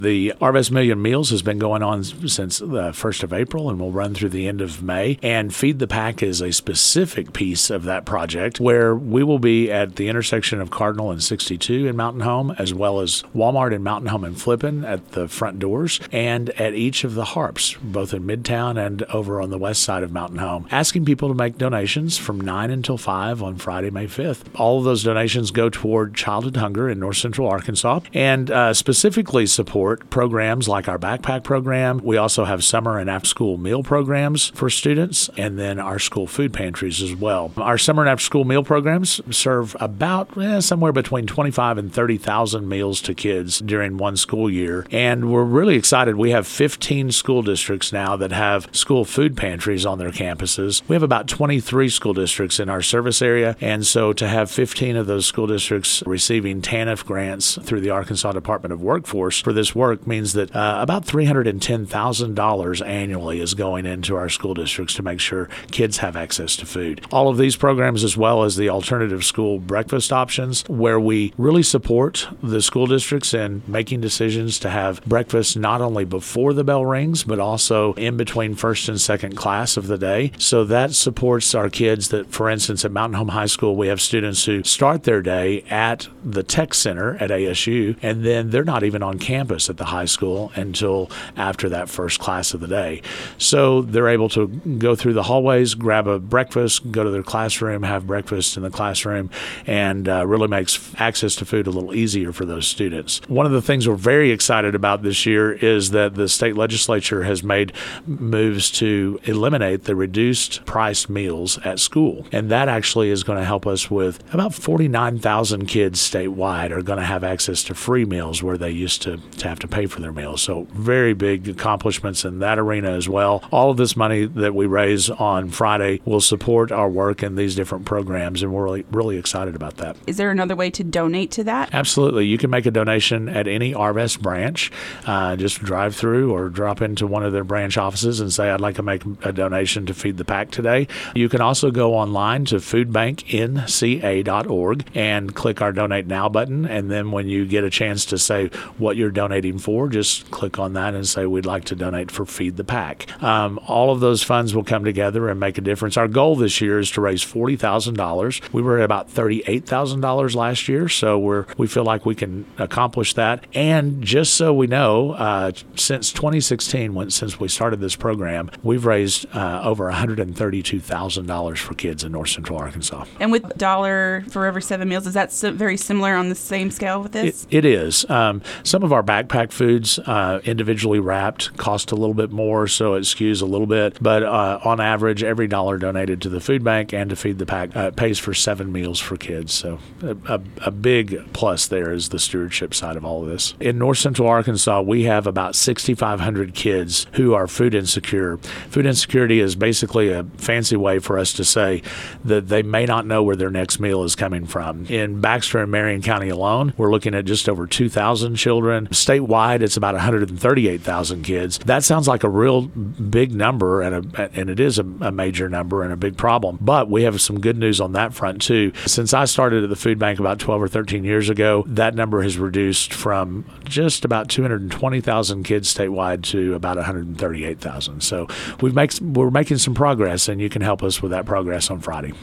The Harvest Million Meals has been going on since the 1st of April and will run through the end of May. And Feed the Pack is a specific piece of that project where we will be at the intersection of Cardinal and 62 in Mountain Home, as well as Walmart and Mountain Home and Flippin at the front doors, and at each of the Harps, both in Midtown and over on the west side of Mountain Home, asking people to make donations from 9 until 5 on Friday, May 5th. All of those donations go toward childhood hunger in North Central Arkansas and specifically support programs like our backpack program. We also have summer and after-school meal programs for students, and then our school food pantries as well. Our summer and after-school meal programs serve about somewhere between 25 and 30,000 meals to kids during one school year, and we're really excited. We have 15 school districts now that have school food pantries on their campuses. We have about 23 school districts in our service area, and so to have 15 of those school districts receiving TANF grants through the Arkansas Department of Workforce for this work means that about $310,000 annually is going into our school districts to make sure kids have access to food. All of these programs, as well as the alternative school breakfast options, where we really support the school districts in making decisions to have breakfast not only before the bell rings, but also in between first and second class of the day. So that supports our kids that, for instance, at Mountain Home High School, we have students who start their day at the Tech Center at ASU, and then they're not even on campus at the high school until after that first class of the day. So they're able to go through the hallways, grab a breakfast, go to their classroom, have breakfast in the classroom, and really makes access to food a little easier for those students. One of the things we're very excited about this year is that the state legislature has made moves to eliminate the reduced price meals at school. And that actually is going to help us with about 49,000 kids statewide are going to have access to free meals where they used to have to pay for their meals. So very big accomplishments in that arena as well. All of this money that we raise on Friday will support our work in these different programs, and we're really excited about that. Is there another way to donate to that? Absolutely. You can make a donation at any Arvest branch. Just drive through or drop into one of their branch offices and say, I'd like to make a donation to Feed the Pack today. You can also go online to foodbanknca.org and click our Donate Now button, and then when you get a chance to say what you're donating for, just click on that and say, we'd like to donate for Feed the Pack. All of those funds will come together and make a difference. Our goal this year is to raise $40,000. We were at about $38,000 last year, so we feel like we can accomplish that. And just so we know, since 2016, since we started this program, we've raised over $132,000 for kids in North Central Arkansas. And with $1 for every 7 meals, is that very similar on the same scale with this? It is. Some of our backpack foods, individually wrapped, cost a little bit more, so it skews a little bit. But on average, every dollar donated to the food bank and to Feed the Pack pays for 7 meals for kids. So a big plus there is the stewardship side of all of this. In North Central Arkansas, we have about 6,500 kids who are food insecure. Food insecurity is basically a fancy way for us to say that they may not know where their next meal is coming from. In Baxter and Marion County alone, we're looking at just over 2,000 children. Statewide, it's about 138,000 kids. That sounds like a real big number, and it is a major number and a big problem. But we have some good news on that front, too. Since I started at the food bank about 12 or 13 years ago, that number has reduced from just about 220,000 kids statewide to about 138,000. So we're making some progress, and you can help us with that progress on Friday.